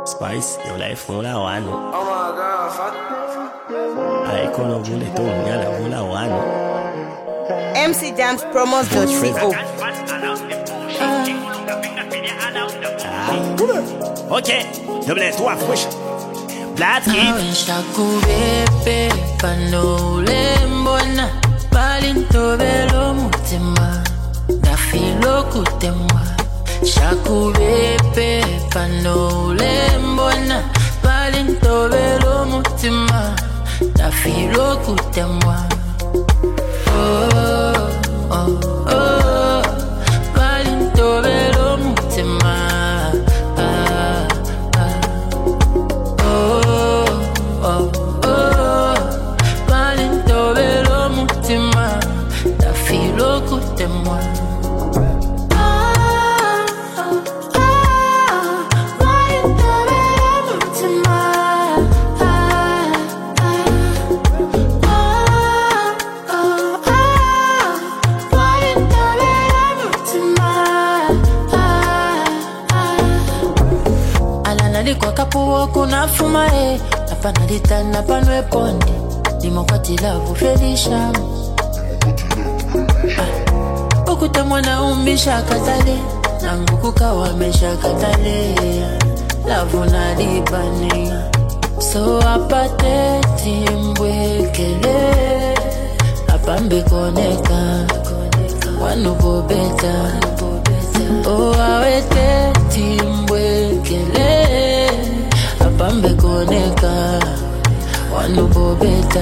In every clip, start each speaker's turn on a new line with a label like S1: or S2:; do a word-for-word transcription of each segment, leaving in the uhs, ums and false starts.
S1: Spice, yo la fula wano. Oh my god, fuck. Ay, kono vule to nyala vula wano.
S2: M C Jams promos dot co.
S1: Ok, double trois fresh. Platri.
S3: Shakubebe panole mbona balinto belo mutima na filo kutemwa. Shakubebe panole mbona balinto belo mutima na filo kutemwa. Oh oh oh balinto belo mutima. Écoutez-moi. Kwa kapuo kuna fumae napanalita napanwe ponde limokwatila vufelisha ukuta mwana umbisha katale nangu kawamesha katale lavuna libani so apate timbwekele apambe koneka wanubo beta o awete timbwekele apambe koneka wanubo beta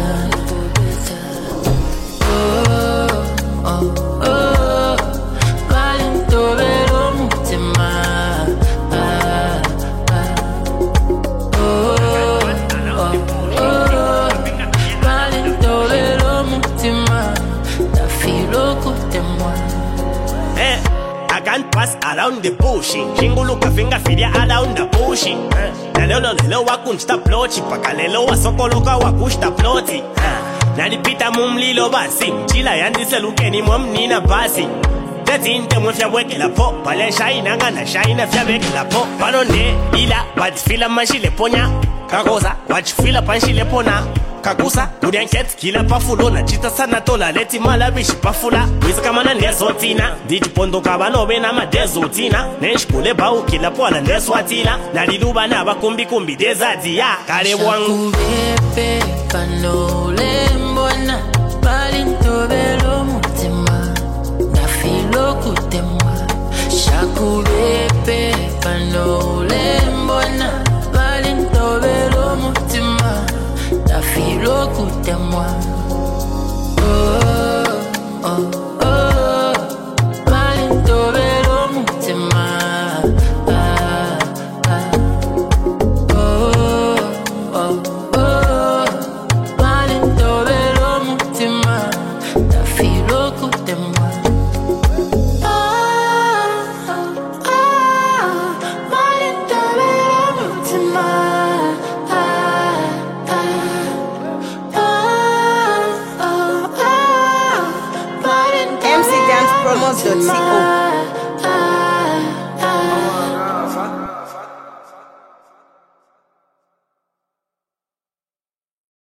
S3: oh oh oh balinto belo mutima ah ah oh oh oh balinto belo mutima ta filo kutemwa.
S1: Eh, I can't pass around the bushing. Shinguluka finger fidia around the bushing. Na lelo lelo wakunsta plochi paka lelo wasokoloka wakushta ploti. Nalipita mumlilo basi chila yandise lukeni mwamnina basi Tetinte mwefya weke la po pale shaina ngana shaina fya weke la po Panonde ila batifila manshile ponya Kakosa wachifila panshile pona Kakusa kurianket kila pafulo na chita sana tola leti malabishi pafula Wiza kamana nezotina Diji pondo kabanobe na madezotina Nenshkule bau kila pola neswatila Naliduba na bakumbi kumbi dezadi ya kare wangu
S3: Shakubebe panole mbona balinto belo mutima na filo kutemwa. Shakubebe panole mbona balinto belo mutima na filo kutemwa. Oh oh oh balinto belo mutima ah ah oh oh oh balinto belo mutima na filo kutemwa. Ah ah balinto belo mutima ah ah
S2: M C Jams promos dot co.